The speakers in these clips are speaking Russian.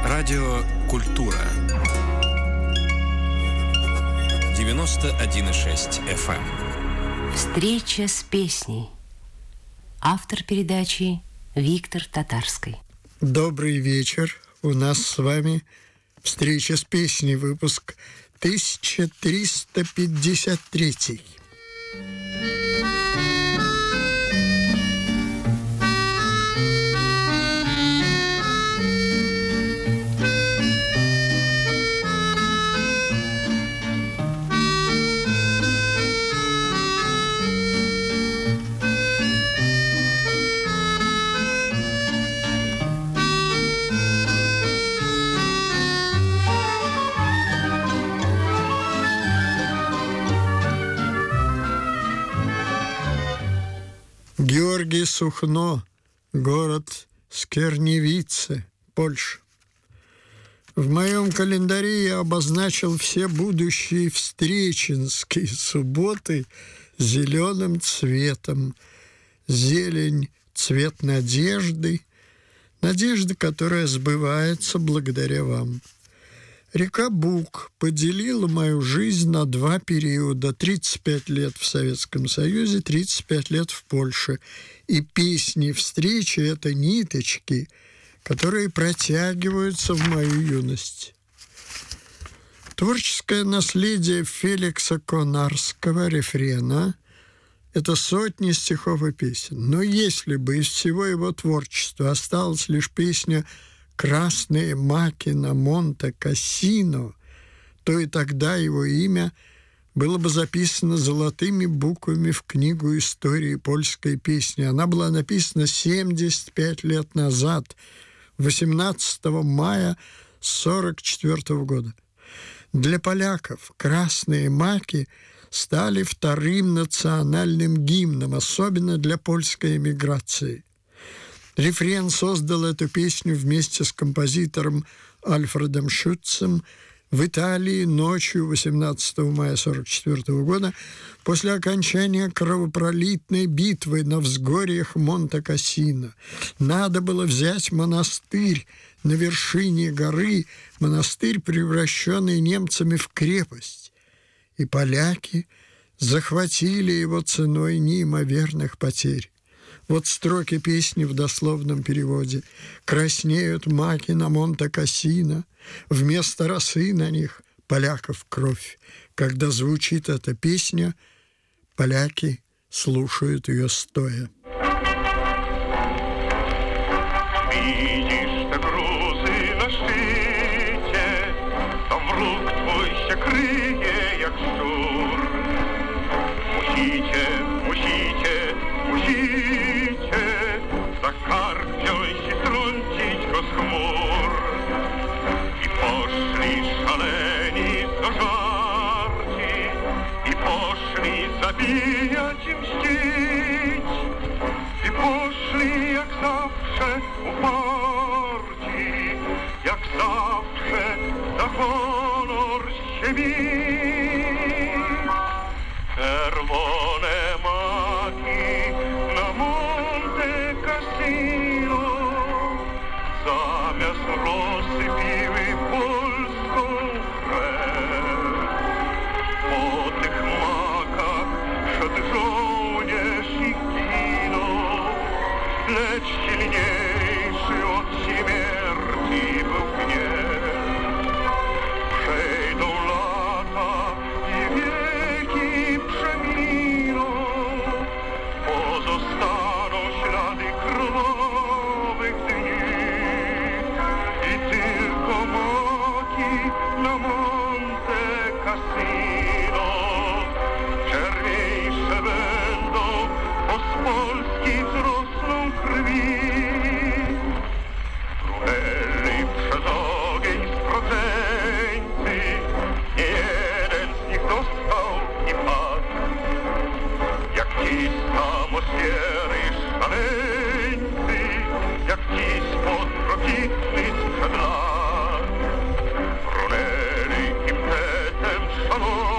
Радио «Культура». 91,6 FM. Встреча с песней. Автор передачи Виктор Татарский. Добрый вечер. У нас с вами встреча с песней, выпуск 1353. Георгий Сухно, город Скерневице, Польша. В моем календаре я обозначил все будущие встреченские субботы зеленым цветом. Зелень – цвет надежды, надежды, которая сбывается благодаря вам. Река Буг поделила мою жизнь на два периода: 35 лет в Советском Союзе, 35 лет в Польше. И песни встречи – это ниточки, которые протягиваются в мою юность. Творческое наследие Феликса Конарского, Рефрена – это сотни стихов и песен. Но если бы из всего его творчества осталась лишь песня «Красные маки на Монте-Кассино», то и тогда его имя было бы записано золотыми буквами в книгу истории польской песни. Она была написана 75 лет назад, 18 мая 1944 года. Для поляков «Красные маки» стали вторым национальным гимном, особенно для польской эмиграции. Рефрен создал эту песню вместе с композитором Альфредом Шутцем в Италии ночью 18 мая 1944 года после окончания кровопролитной битвы на взгорьях Монте-Кассино. Надо было взять монастырь на вершине горы, монастырь, превращенный немцами в крепость. И поляки захватили его ценой неимоверных потерь. Вот строки песни в дословном переводе. «Краснеют маки на Монте-Кассино, вместо росы на них поляков кровь». Когда звучит эта песня, поляки слушают ее стоя. Видишь ты грузы на шczycie, там вруг твой się kryje jak szczur. Musicie za kark wziąć i trącić go z chmur. I poszli szaleni do żarci, i poszli zabijać i mścić. I poszli jak zawsze uparci, jak zawsze za honor się bić. Czerwone maki na Monte-Cassino zamiast rosy piły polską krew. Po tych makach szedł żołnierz i ginął, lecz silniejszy od śmierci był gniew. Przejdą lata i wieki przeminą, pozostaną ślady krwawych dni i tylko maki na Monte-Cassino czerniejsze będą, bo z Polski wzrosną krwi. Brunelli przez ogień sprodzeńcy, nie jeden z nich dostał i padł. Jak ci samosiery szaleńcy, jak ci spod sprzed lat. Brunelli impetem szalą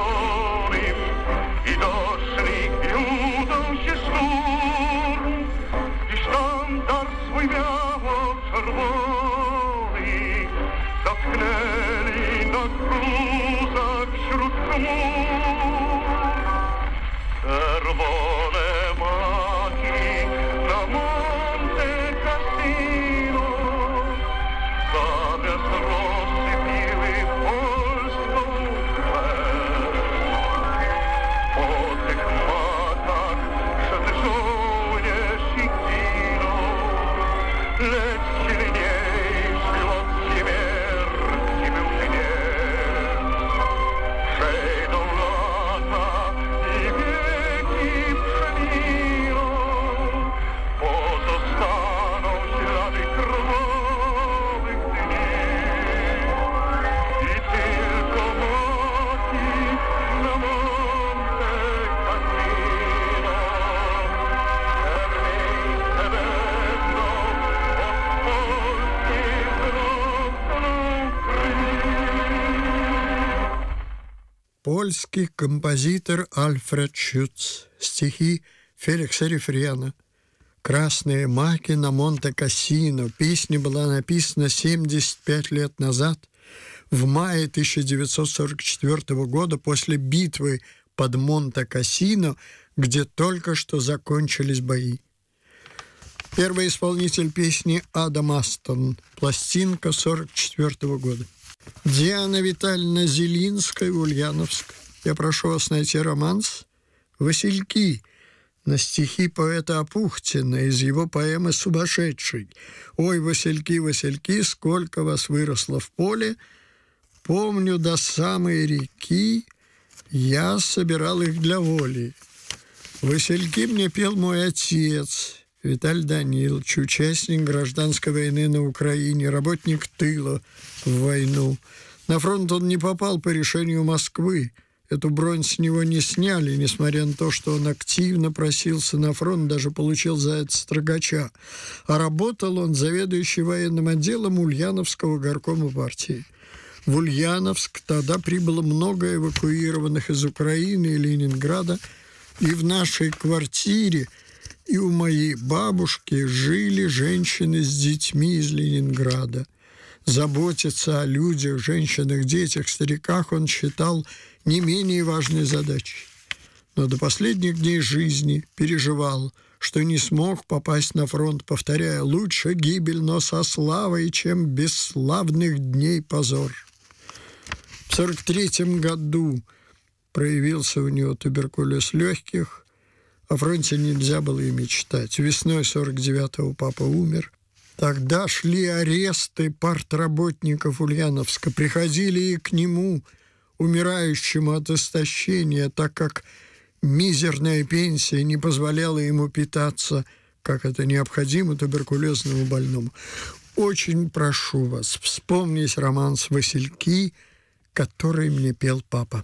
Червоне маки на Монте-Кассино, зам'яс розсипіли польську крев. По тих маках, що ти жуєш і кіно, ледь сильнейший от смерти был гнев. Przejdą lata i wieki przeminą, pozostaną ślady krwawych dni. I tylko maki na Monte-Cassino miejsce będą od Polski wzrosną krwi. Польский композитор Альфред Шюц. Стихи Феликса Рефрена. «Красные маки на Монте-Кассино». Песня была написана 75 лет назад, в мае 1944 года, после битвы под Монте-Кассино, где только что закончились бои. Первый исполнитель песни Адам Астон. Пластинка 1944 года. Диана Витальевна Зелинская, Ульяновск. Я прошу вас найти романс «Васильки» на стихи поэта Апухтина из его поэмы «Сумасшедший». «Ой, васильки, васильки, сколько вас выросло в поле, помню до самой реки, я собирал их для воли. Васильки мне пел мой отец, Виталий Данилович, участник гражданской войны на Украине, работник тыла в войну. На фронт он не попал по решению Москвы. Эту бронь с него не сняли, несмотря на то, что он активно просился на фронт, даже получил за это строгача. А работал он заведующий военным отделом Ульяновского горкома партии. В Ульяновск тогда прибыло много эвакуированных из Украины и Ленинграда, и в нашей квартире и у моей бабушки жили женщины с детьми из Ленинграда. Заботиться о людях, женщинах, детях, стариках он считал не менее важной задачей. Но до последних дней жизни переживал, что не смог попасть на фронт, повторяя: «Лучше гибель, но со славой, чем бесславных дней позор». В 1943 году проявился у него туберкулез легких. О фронте нельзя было и мечтать. Весной 1949-го папа умер. Тогда шли аресты партработников Ульяновска. Приходили и к нему, умирающему от истощения, так как мизерная пенсия не позволяла ему питаться, как это необходимо туберкулезному больному. Очень прошу вас вспомнить романс «Васильки», который мне пел папа.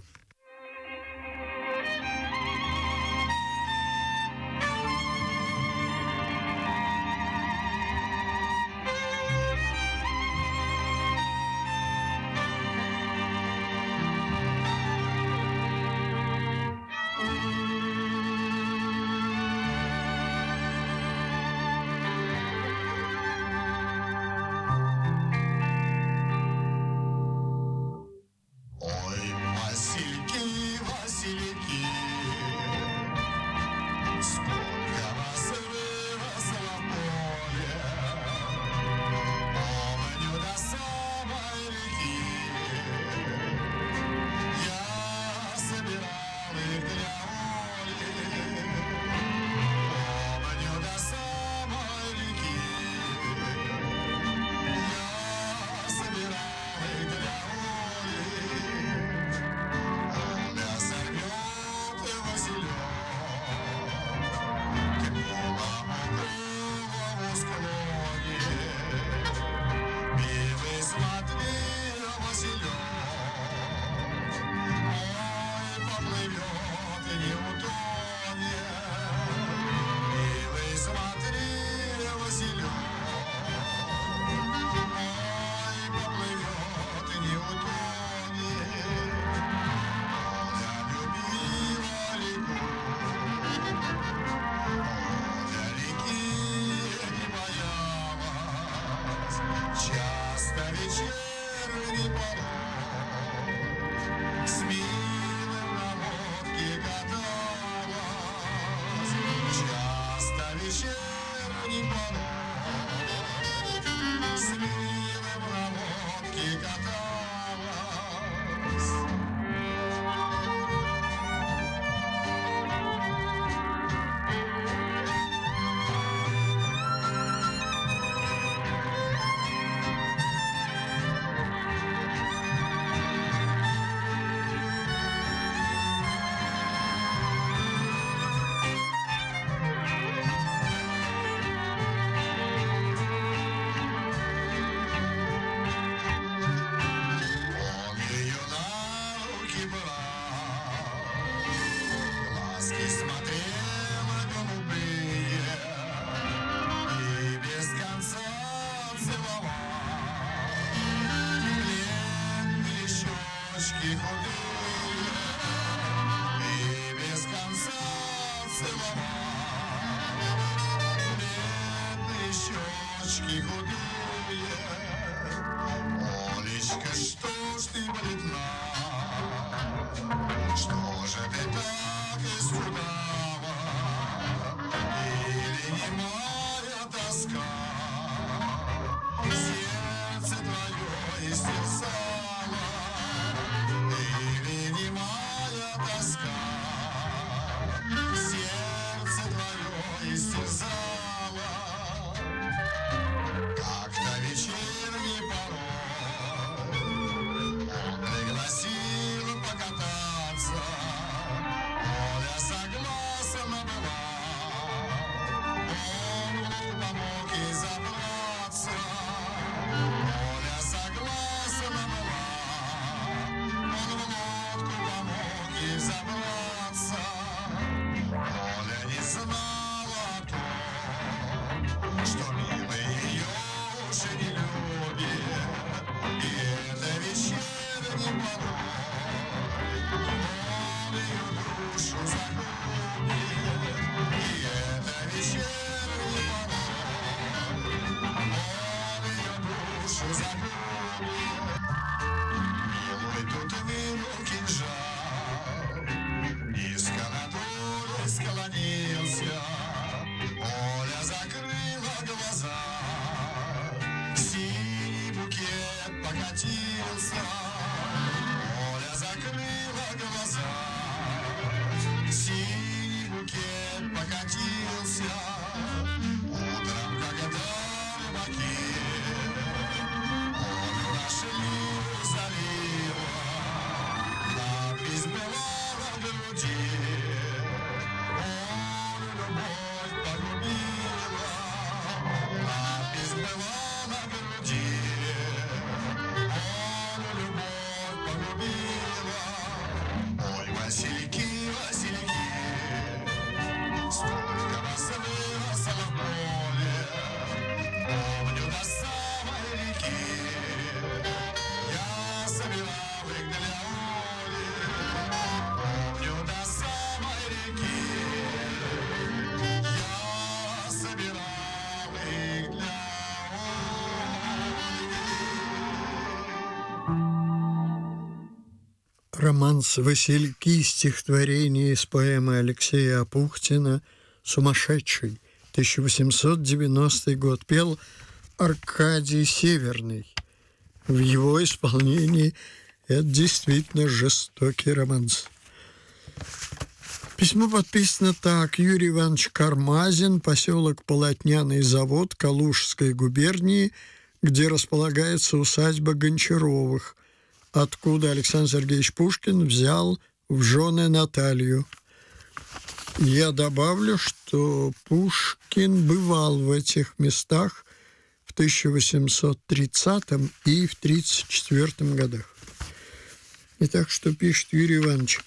Ой, Василь щечки худые и без конца целовал. Бедные щечки худые, Олечка, что ж ты бледна? Что же ты так исхудала? Или не моя тоска сердце твое истерзала? Или не моя тоска сердце твое истерзала? Как-то вечерний порой он пригласил покататься. Оля согласна была, он помог ей забраться. Оля согласна была, он в лодку помог ей забраться. Оля не знала о том, что милый ее уже не любит. И это вечерний порой он ее душу загубит. И это вечерний порой он ее душу загубит. Милый тут вынул кинжал, низко над Олей склонился. Оля закрыла глаза, синий букет покатился. Оля закрыла глаза, синий букет покатился. Утром, когда рыбаки Олю нашли у залива, надпись была на груди: Олю любовь погубила. Надпись была на груди: Олю любовь погубила. Ой, Васильки, Васильки, столько вас выросло в поле. Помню до самой реки я собирал их для Оли. Помню до самой реки я собирал их для Оли. Романс «Васильки», стихотворение из поэмы Алексея Апухтина «Сумасшедший», 1890 год. Пел Аркадий Северный. В его исполнении это действительно жестокий романс. Письмо подписано так: Юрий Иванович Кармазин, поселок Полотняный завод Калужской губернии, где располагается усадьба Гончаровых, откуда Александр Сергеевич Пушкин взял в жены Наталью. Я добавлю, что Пушкин бывал в этих местах в 1830 и в 1834 годах. Итак, что пишет Юрий Иванович.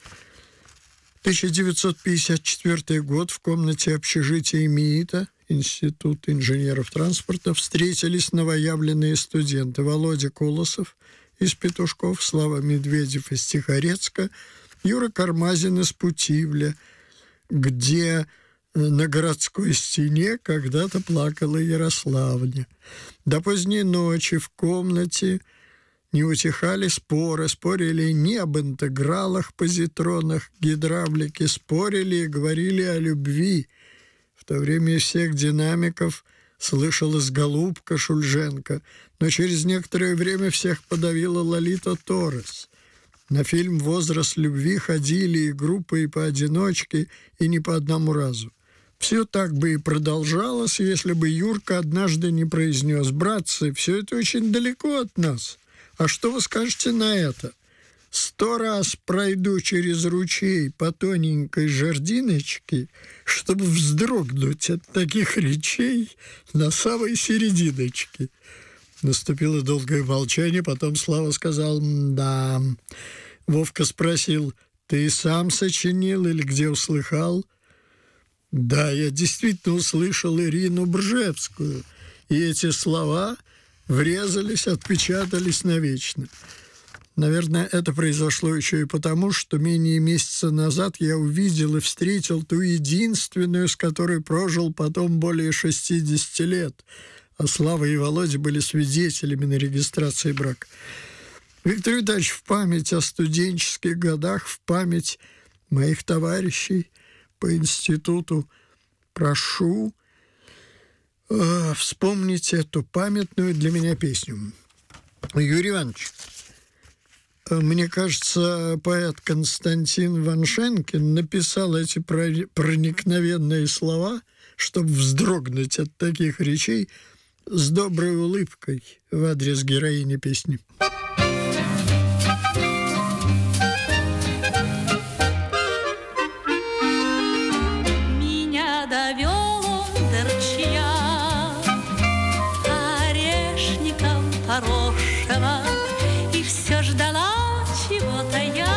1954 год. В комнате общежития МИИТа, Институт инженеров транспорта, встретились новоявленные студенты: Володя Колосов из Петушков, Слава Медведев из Тихорецка, Юра Кармазин из Путивля, где на городской стене когда-то плакала Ярославня. До поздней ночи в комнате не утихали споры. Спорили не об интегралах, позитронах, гидравлике, спорили и говорили о любви. В то время из всех динамиков слышалась Голубка Шульженко, но через некоторое время всех подавила Лолита Торрес. На фильм «Возраст любви» ходили и группы, и поодиночке, и не по одному разу. Все так бы и продолжалось, если бы Юрка однажды не произнес: «Братцы, все это очень далеко от нас. А что вы скажете на это? 100 раз пройду через ручей по тоненькой жердиночке, чтобы вздрогнуть от таких речей на самой серединочке». Наступило долгое молчание, потом Слава сказал: «Да». Вовка спросил: «Ты сам сочинил или где услыхал?» «Да, я действительно услышал Ирину Бржевскую, и эти слова врезались, отпечатались навечно». Наверное, это произошло еще и потому, что менее месяца назад я увидел и встретил ту единственную, с которой прожил потом более 60 лет. А Слава и Володя были свидетелями на регистрации брака. Виктор Витальевич, в память о студенческих годах, в память моих товарищей по институту прошу вспомнить эту памятную для меня песню. Юрий Иванович, мне кажется, поэт Константин Ваншенкин написал эти проникновенные слова, чтобы вздрогнуть от таких речей, с доброй улыбкой в адрес героини песни. Меня довел он до ручья орешником поросшего, и все ждала чего-то я.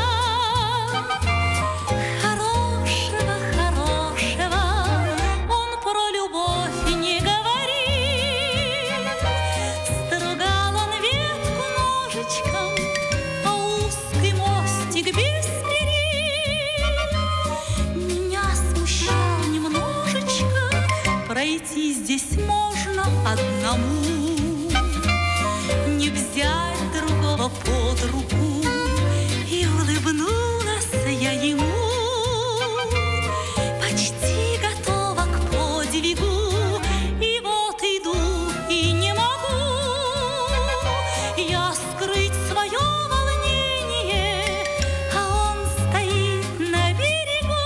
Хорошего, хорошего, он про любовь не говорит. Стругал он ветку ножичком, а узкий мостик без перил. Меня смущал немножечко, пройти здесь можно одному, не взять другого под руку. И улыбнулась я ему, почти готова к подвигу. И вот иду, и не могу я скрыть свое волнение, а он стоит на берегу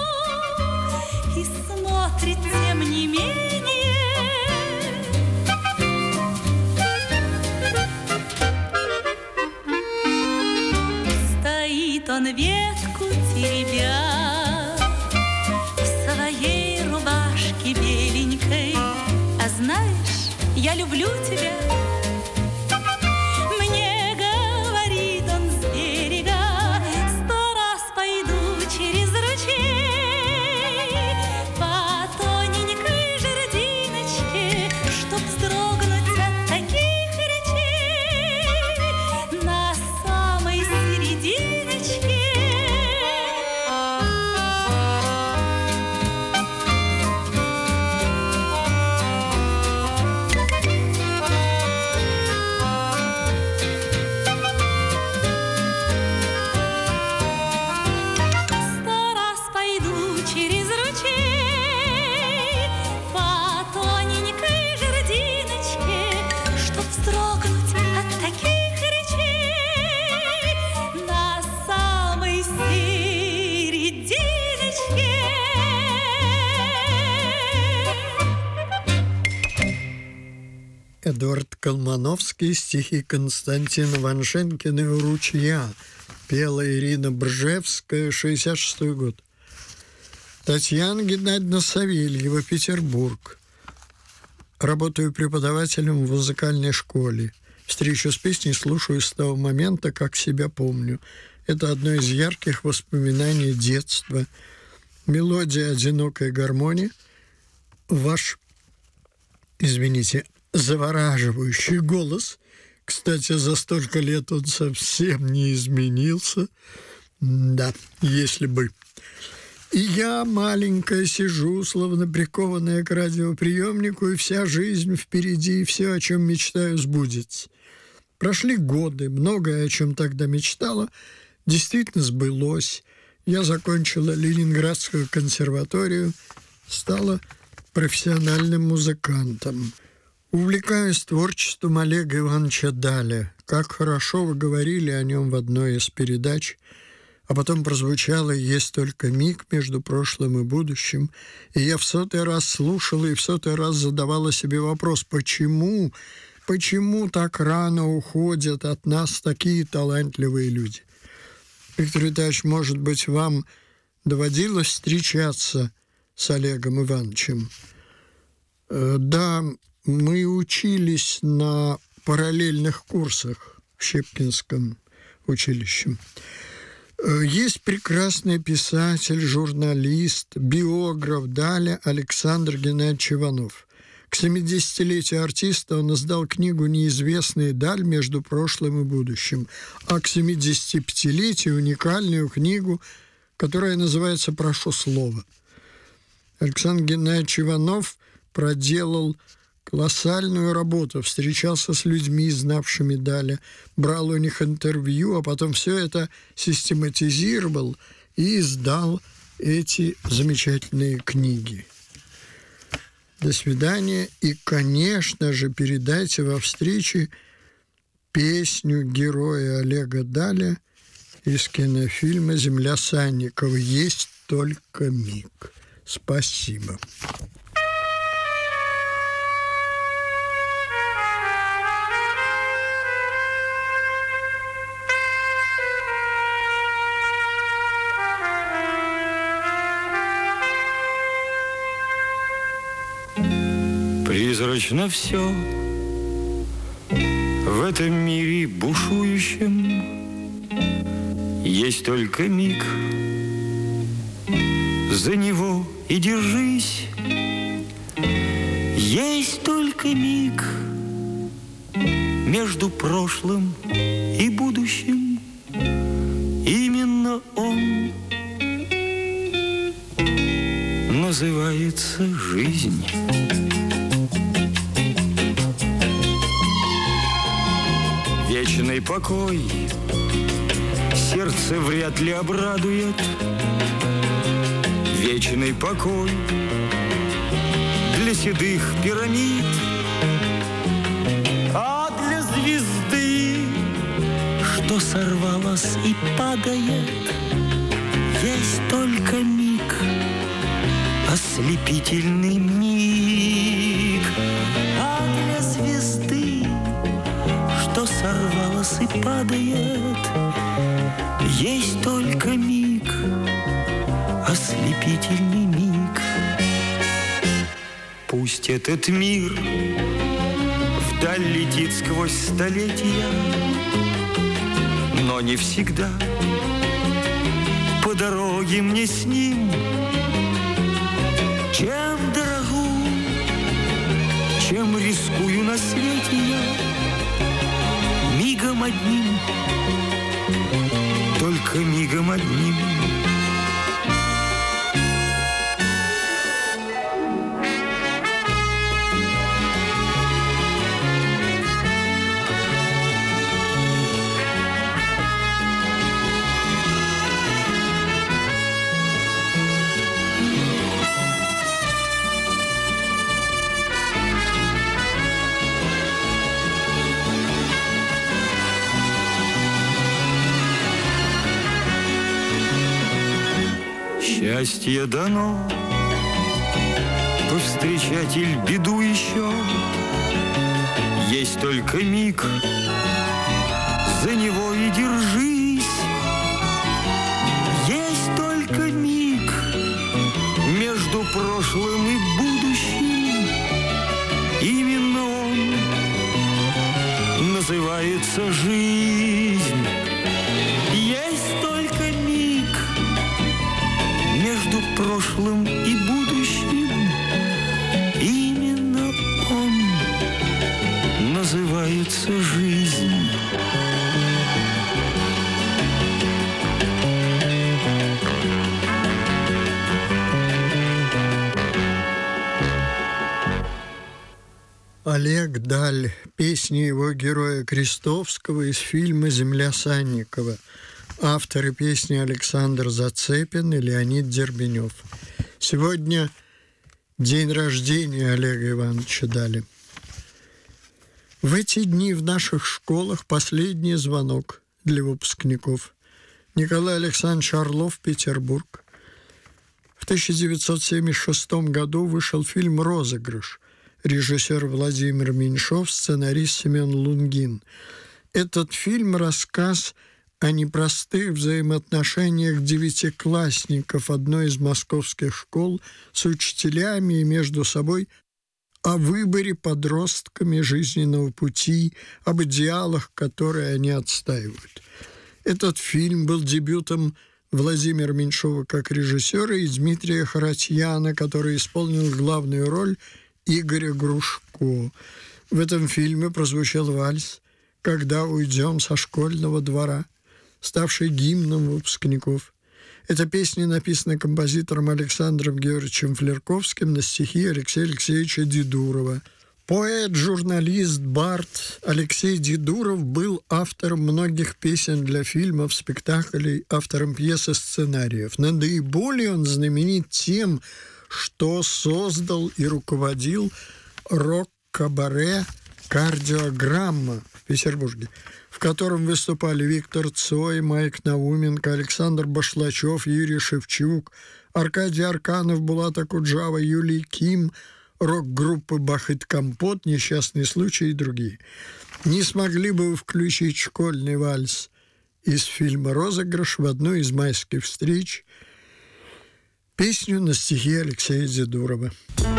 и смотрит тем не менее. Стоит он ветку теребя в своей рубашке беленькой. А знаешь, я люблю тебя. Мне говорит он с берега, 100 раз пойду через ручей по тоненькой жердиночке, чтоб вздрогнуть от таких речей на самой серединочке. Сто раз пойду через ручей по тоненькой жердиночке, чтоб вздрогнуть от таких речей на самой серединочке. Эдуард Колмановский, стихи Константина Ваншенкина и «Ручья». Пела Ирина Бржевская, 66-й год. Татьяна Геннадьевна Савельева, Петербург. Работаю преподавателем в музыкальной школе. Встречу с песней слушаю с того момента, как себя помню. Это одно из ярких воспоминаний детства. Мелодия одинокой гармонии. Ваш, завораживающий голос. Кстати, за столько лет он совсем не изменился. Да, если бы. И я, маленькая, сижу, словно прикованная к радиоприемнику, и вся жизнь впереди, и все, о чем мечтаю, сбудется. Прошли годы, многое, о чем тогда мечтала, действительно сбылось. Я закончила Ленинградскую консерваторию, стала профессиональным музыкантом. Увлекаюсь творчеством Олега Ивановича Даля. Как хорошо вы говорили о нем в одной из передач. А потом прозвучало «Есть только миг между прошлым и будущим». И я в 100-й раз слушала и в 100-й раз задавала себе вопрос, почему так рано уходят от нас такие талантливые люди? Виктор Витальевич, может быть, вам доводилось встречаться с Олегом Ивановичем? Да, мы учились на параллельных курсах в Щепкинском училище. Есть прекрасный писатель, журналист, биограф Даля Александр Геннадьевич Иванов. К 70-летию артиста он издал книгу «Неизвестная даль между прошлым и будущим», а к 75-летию уникальную книгу, которая называется «Прошу слова». Александр Геннадьевич Иванов проделал колоссальную работу, встречался с людьми, знавшими Даля, брал у них интервью, а потом все это систематизировал и издал эти замечательные книги. До свидания. И, конечно же, передайте во встрече песню героя Олега Даля из кинофильма «Земля Санникова». «Есть только миг». Спасибо. Призрачно все в этом мире бушующем. Есть только миг, за него и держись. Есть только миг между прошлым и будущим. Именно он называется жизнь. Вечный покой сердце вряд ли обрадует. Вечный покой для седых пирамид, а для звезды, что сорвалась и падает, есть только миг, ослепительный миг. А для звезды, что сорвалась и падает, есть только миг, ослепительный миг. Пусть этот мир вдаль летит сквозь столетия, но не всегда по дороге мне с ним. Чем дорогу, чем рискую на свете я, мигом одним, только мигом одним. Счастье дано повстречать иль беду еще. Есть только миг, за него и держись. Есть только миг между прошлым и будущим. Именно он называется жизнь. Есть только миг между прошлым и будущим. Именно он называется жизнь. Олег Даль. Песни его героя Крестовского из фильма «Земля Санникова». Авторы песни Александр Зацепин и Леонид Дербенев. Сегодня день рождения Олега Ивановича Даля. В эти дни в наших школах последний звонок для выпускников. Николай Александрович Орлов, Петербург. В 1976 году вышел фильм «Розыгрыш». Режиссер Владимир Меньшов, сценарист Семен Лунгин. Этот фильм – рассказ о непростых взаимоотношениях девятиклассников одной из московских школ с учителями и между собой, о выборе подростками жизненного пути, об идеалах, которые они отстаивают. Этот фильм был дебютом Владимира Меньшова как режиссера и Дмитрия Харатьяна, который исполнил главную роль Игоря Грушко. В этом фильме прозвучал вальс «Когда уйдем со школьного двора», ставший гимном выпускников. Эта песня написана композитором Александром Георгиевичем Флерковским на стихи Алексея Алексеевича Дедурова. Поэт, журналист, бард Алексей Дедуров был автором многих песен для фильмов, спектаклей, автором пьес и сценариев. Но наиболее он знаменит тем, что создал и руководил рок-кабаре «Кардиограмма» в Петербурге, в котором выступали Виктор Цой, Майк Науменко, Александр Башлачев, Юрий Шевчук, Аркадий Арканов, Булат Акуджава, Юлий Ким, рок-группы «Бахыт Компот», «Несчастный случай» и другие. Не смогли бы вы включить школьный вальс из фильма «Розыгрыш» в одну из майских встреч, песню на стихи Алексея Дедурова.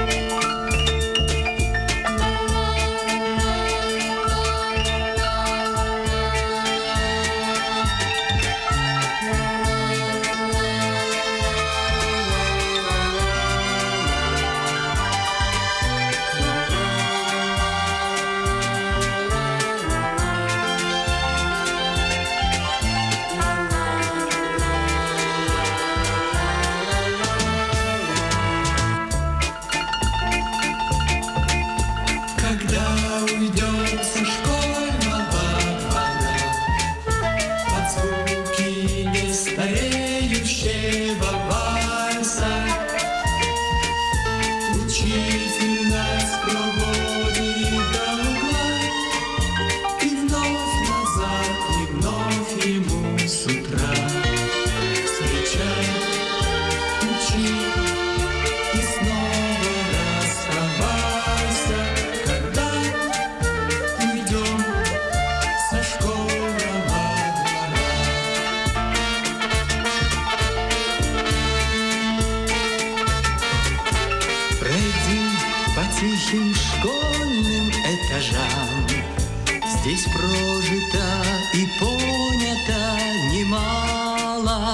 Тихим школьным этажам здесь прожито и понято немало.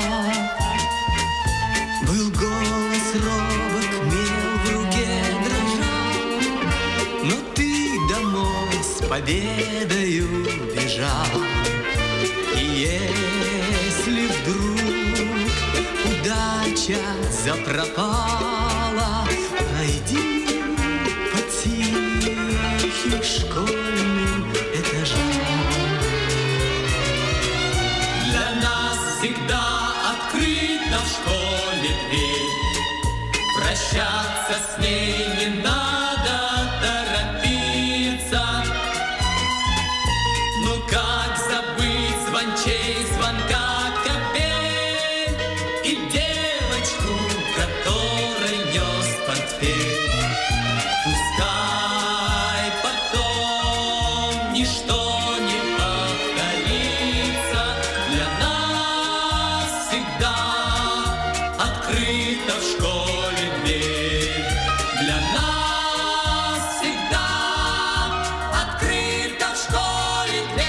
Был голос робок, мел в руке дрожал, но ты домой с победою бежал. И если вдруг удача запропала, пройди школьным этажам. Для нас всегда открыта в школе дверь. Прощаться с ней не надо торопиться. Ну как забыть звончей звонка капель и девочку, которой нес портфель. Ничто не повторится, для нас всегда открыта в школе дверь. Для нас всегда открыта в школе дверь.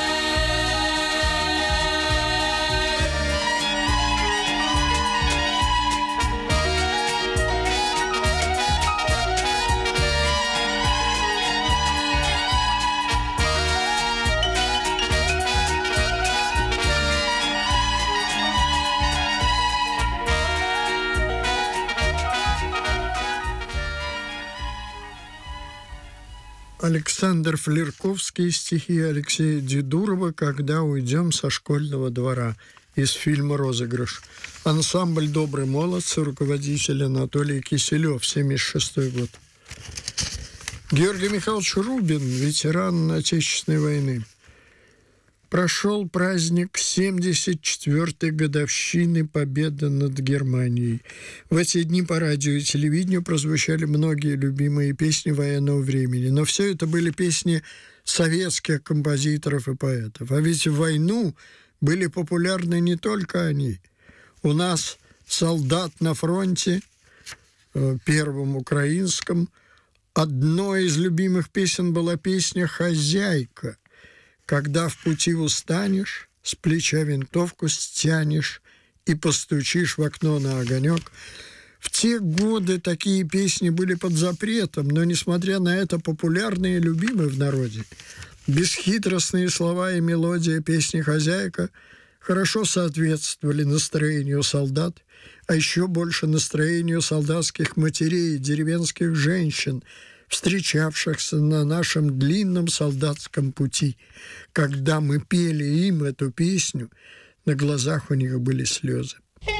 Александр Флерковский, стихи Алексея Дедурова «Когда уйдем со школьного двора» из фильма «Розыгрыш». Ансамбль «Добрый молодцы», руководитель Анатолий Киселев, 1976 год. Георгий Михайлович Рубин, ветеран Отечественной войны. Прошел праздник 74-й годовщины победы над Германией. В эти дни по радио и телевидению прозвучали многие любимые песни военного времени. Но все это были песни советских композиторов и поэтов. А ведь в войну были популярны не только они. У нас «Солдат на фронте», первом украинском, одной из любимых песен была песня «Хозяйка». Когда в пути устанешь, с плеча винтовку стянешь и постучишь в окно на огонек. В те годы такие песни были под запретом, но, несмотря на это, популярные и любимые в народе. Бесхитростные слова и мелодия песни «Хозяйка» хорошо соответствовали настроению солдат, а еще больше настроению солдатских матерей и деревенских женщин, встречавшихся на нашем длинном солдатском пути. Когда мы пели им эту песню, на глазах у них были слезы.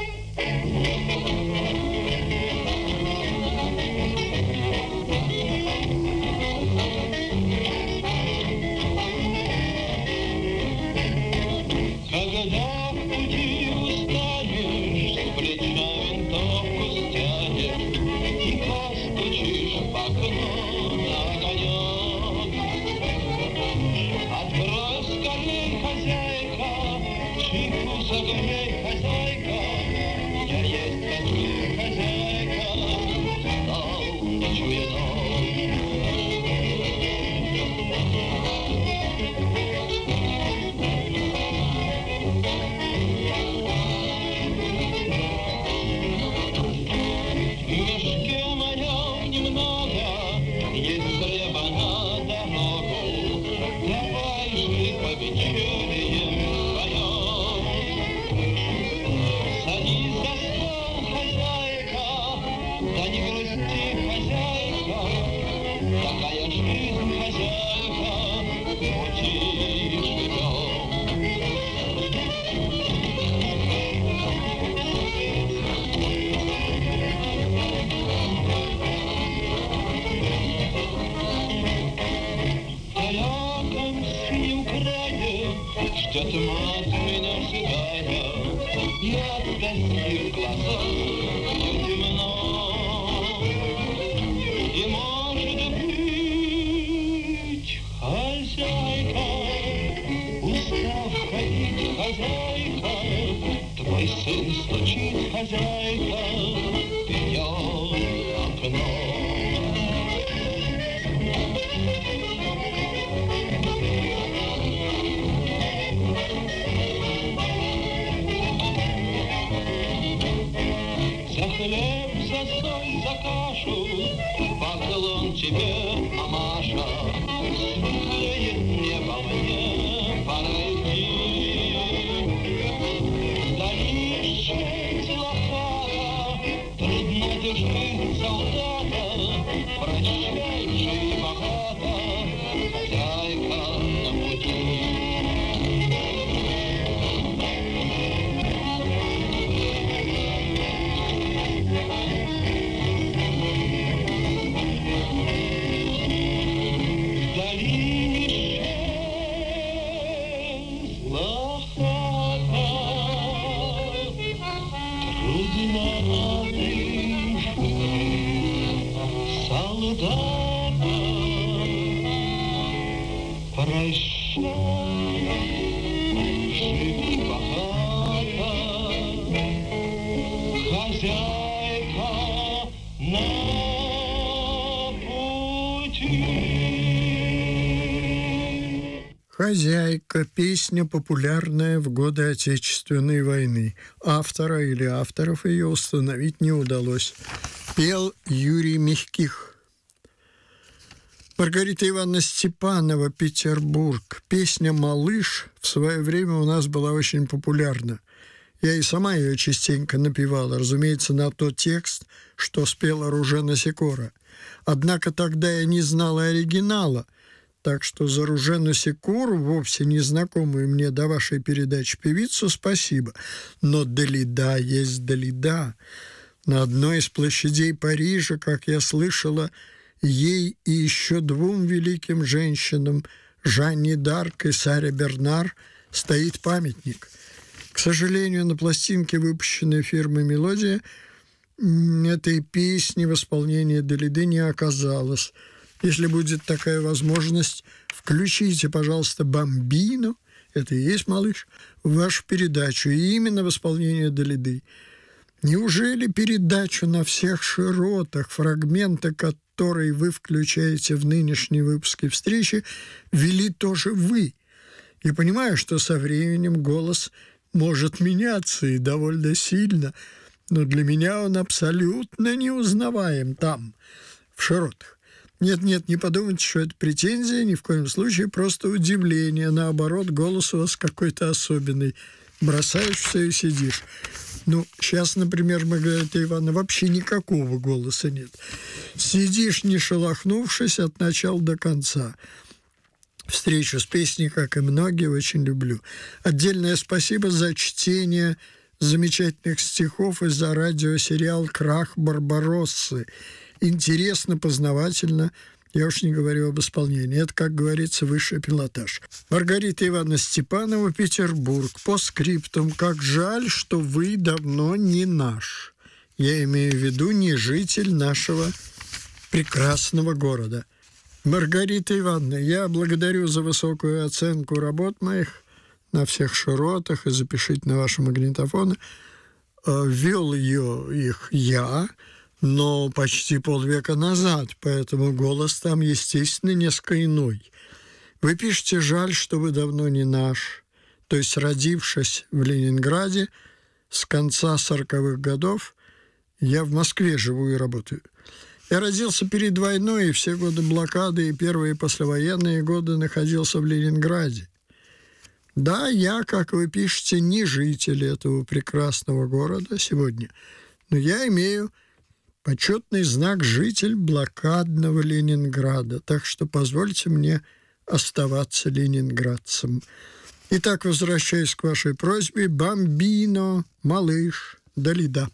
«Хозяйка» – песня, популярная в годы Отечественной войны. Автора или авторов ее установить не удалось. Пел Юрий Мягких. Маргарита Ивановна Степанова, Петербург. Песня «Малыш» в свое время у нас была очень популярна. Я и сама ее частенько напевала, разумеется, на тот текст, что спела Ружена Сикора. Однако тогда я не знала оригинала, так что за Ружену Сикору, вовсе незнакомую мне до вашей передачи певицу, спасибо. Но Далида есть Далида. На одной из площадей Парижа, как я слышала, ей и еще двум великим женщинам, Жанне д'Арк и Саре Бернар, стоит памятник. К сожалению, на пластинке, выпущенной фирмой «Мелодия», этой песни в исполнении Далиды не оказалось. Если будет такая возможность, включите, пожалуйста, «Бамбино», это и есть «Малыш», в вашу передачу, и именно в исполнении Далиды. Неужели передачу на всех широтах, фрагменты которой вы включаете в нынешние выпуски встречи, вели тоже вы? Я понимаю, что со временем голос может меняться и довольно сильно, но для меня он абсолютно неузнаваем там, в широтах. Нет, не подумайте, что это претензия, ни в коем случае, просто удивление. Наоборот, голос у вас какой-то особенный. Бросаешь все и сидишь. Ну, сейчас, например, Маргарита Ивановна, вообще никакого голоса нет. Сидишь, не шелохнувшись от начала до конца. Встречу с песней, как и многие, очень люблю. Отдельное спасибо за чтение замечательных стихов и за радиосериал «Крах Барбароссы». Интересно, познавательно. Я уж не говорю об исполнении. Это, как говорится, высший пилотаж. Маргарита Ивановна Степанова, Петербург. По скриптум. Как жаль, что вы давно не наш. Я имею в виду не житель нашего прекрасного города. Маргарита Ивановна, я благодарю за высокую оценку работ моих на всех широтах, и запишите на ваши магнитофоны. Вел их я, но почти полвека назад, поэтому голос там, естественно, несколько иной. Вы пишете, жаль, что вы давно не наш. То есть, родившись в Ленинграде, с конца 40-х годов, я в Москве живу и работаю. Я родился перед войной, и все годы блокады, и первые послевоенные годы находился в Ленинграде. Да, я, как вы пишете, не житель этого прекрасного города сегодня, но я имею почетный знак «Житель блокадного Ленинграда», так что позвольте мне оставаться ленинградцем. Итак, возвращаясь к вашей просьбе, «Бамбино», «Малыш», «Далида».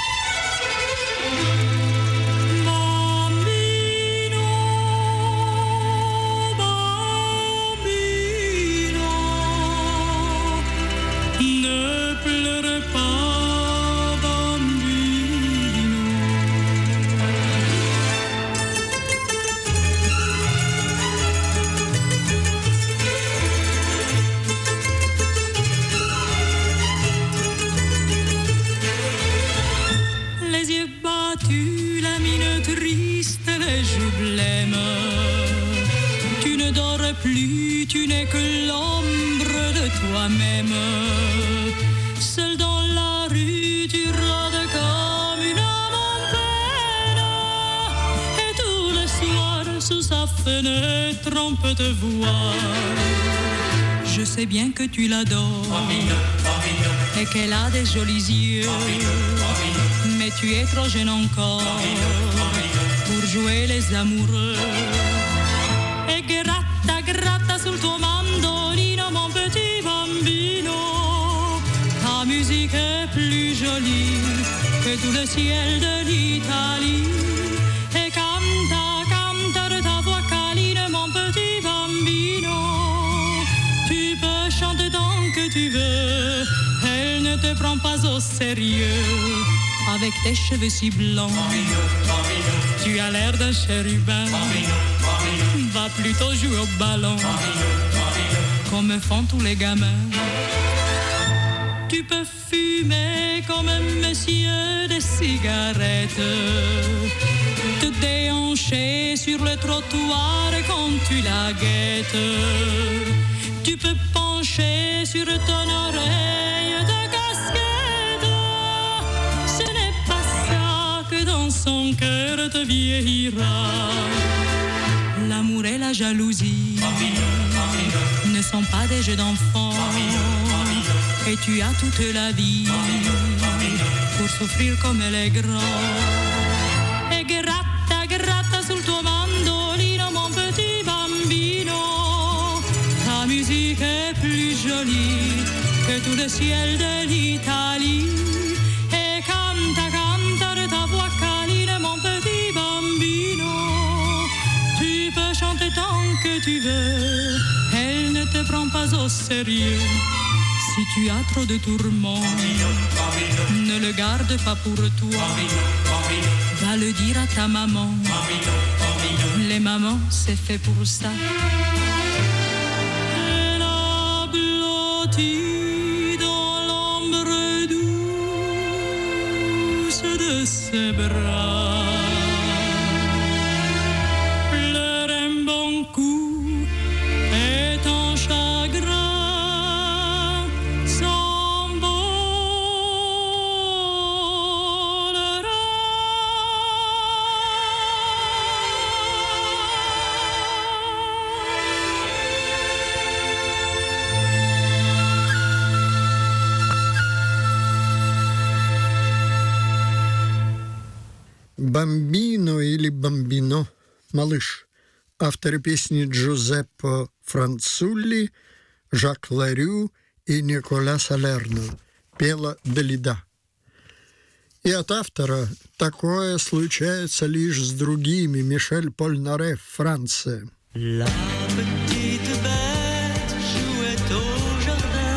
Tu n'es que l'ombre de toi-même. Seul dans la rue, tu rôdes comme une âme en peine. Et tout le soir, sous sa fenêtre, on peut te voir. Je sais bien que tu l'adores et qu'elle a des jolis yeux. Mais tu es trop jeune encore pour jouer les amoureux. E gratta, gratta sul tuo mandolino, mon petit bambino. Ta musique est plus jolie que tout le ciel de l'Italie. E canta, canta de ta voix câline, mon petit bambino. Tu peux chanter tant que tu veux, elle ne te prend pas au sérieux. Avec tes cheveux si blancs, tu as l'air d'un chérubin. Va plutôt jouer au ballon, comme font tous les gamins. Tu peux fumer comme un monsieur des cigarettes, te déhancher sur le trottoir quand tu la guettes. Tu peux pencher sur ton oreille de casquette. Ce n'est pas ça que dans son cœur te vieillira. L'amour et la jalousie ne sont pas des jeux d'enfants. Et tu as toute la vie pour souffrir comme les grands. E gratta, gratta sul tuo mandolino, mon petit bambino. Ta musique est plus jolie que tout le ciel de l'Italie. E canta, canta de ta voix câline, mon petit bambino. Tu peux chanter tant que tu veux, elle ne te prend pas au sérieux. Si tu as trop de tourments, ne le garde pas pour toi. Va le dire à ta maman. Les mamans, c'est fait pour ça. Elle a blotti dans l'ombre douce de ses bras. «Бамбино» или «Бамбино» – «Малыш». Авторы песни Джузеппе Францулли, Жак Ларю и Николя Салерно. Пела Далида. И от автора такое случается лишь с другими. Мишель Полнаре, Франция. La petite bête jouait au jardin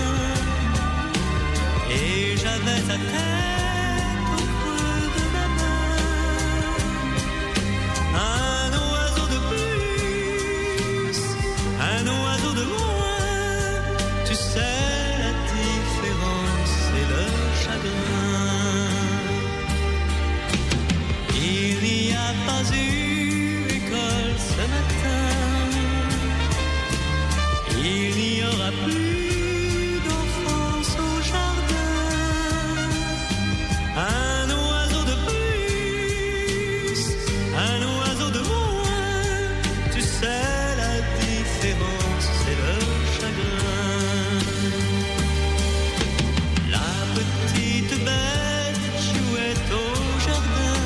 et j'avais sa tête au creux de ma main. Un oiseau de plus, un oiseau de moins, tu sais la différence, c'est le chagrin. Il n'y a pas eu école ce matin, il n'y aura plus d'enfance au jardin. Un oiseau de plus, un oiseau de moins, tu sais la différence, c'est le chagrin. La petite bête jouait au jardin,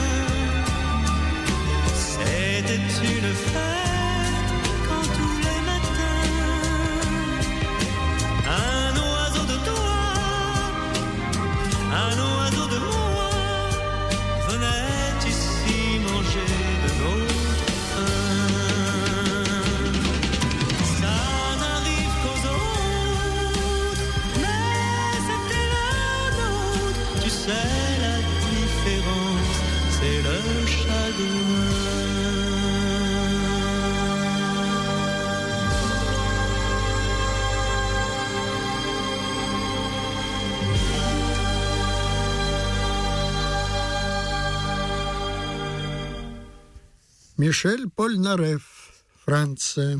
c'était une fête quand tous les matins un oiseau de toi, un oiseau de moi venait ici manger de notre pain. Ça n'arrive qu'aux autres, mais c'était la nôtre. Tu sais la différence, c'est le chagrin. Мишель Полнаре, Франция.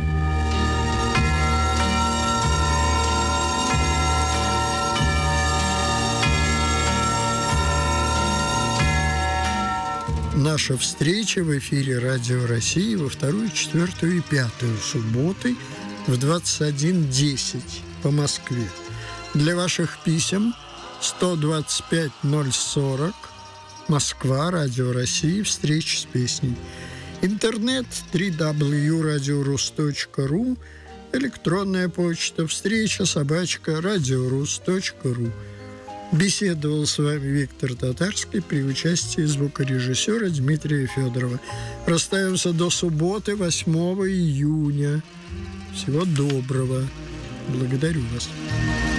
Наша встреча в эфире Радио России во 2, 4 и 5 субботы в 21:10 по Москве. Для ваших писем 125 040 Москва, Радио России, встреча с песней. Интернет www.radiorus.ru, электронная почта встреча@radiorus.ru. Беседовал с вами Виктор Татарский при участии звукорежиссера Дмитрия Федорова. Расстаемся до субботы, 8 июня. Всего доброго. Благодарю вас.